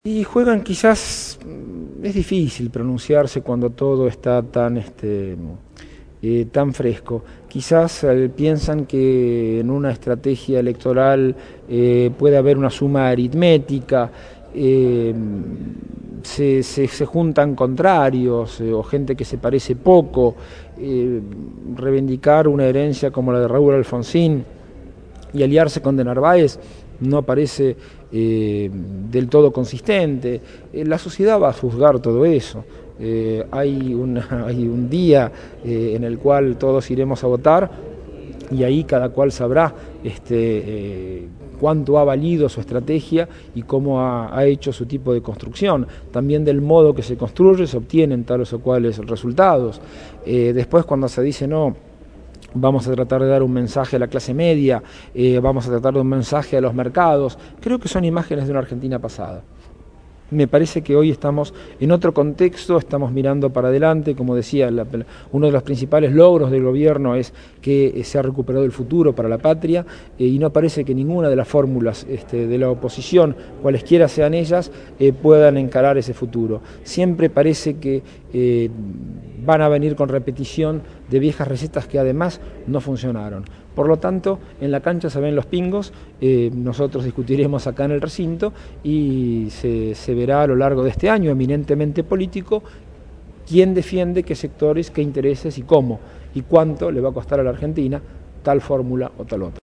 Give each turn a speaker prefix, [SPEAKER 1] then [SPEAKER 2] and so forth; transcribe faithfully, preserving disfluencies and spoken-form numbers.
[SPEAKER 1] Y juegan quizás, es difícil pronunciarse cuando todo está tan, este, eh, tan fresco. Quizás eh, piensan que en una estrategia electoral eh, puede haber una suma aritmética, eh, se, se, se juntan contrarios eh, o gente que se parece poco, eh, reivindicar una herencia como la de Raúl Alfonsín y aliarse con De Narváez no parece eh, del todo consistente. Eh, la sociedad va a juzgar todo eso. Eh, hay, una, hay un día eh, en el cual todos iremos a votar y ahí cada cual sabrá este, eh, cuánto ha valido su estrategia y cómo ha, ha hecho su tipo de construcción. También del modo que se construye se obtienen tales o cuales resultados. Eh, después cuando se dice no, vamos a tratar de dar un mensaje a la clase media, eh, vamos a tratar de dar un mensaje a los mercados. Creo que son imágenes de una Argentina pasada. Me parece que hoy estamos en otro contexto, estamos mirando para adelante, como decía, la, uno de los principales logros del gobierno es que eh, se ha recuperado el futuro para la patria eh, y no parece que ninguna de las fórmulas este, de la oposición, cualesquiera sean ellas, eh, puedan encarar ese futuro. Siempre parece que eh, van a venir con repetición de viejas recetas que además no funcionaron. Por lo tanto, en la cancha se ven los pingos, eh, nosotros discutiremos acá en el recinto y se, se verá a lo largo de este año eminentemente político quién defiende qué sectores, qué intereses y cómo y cuánto le va a costar a la Argentina tal fórmula o tal otra.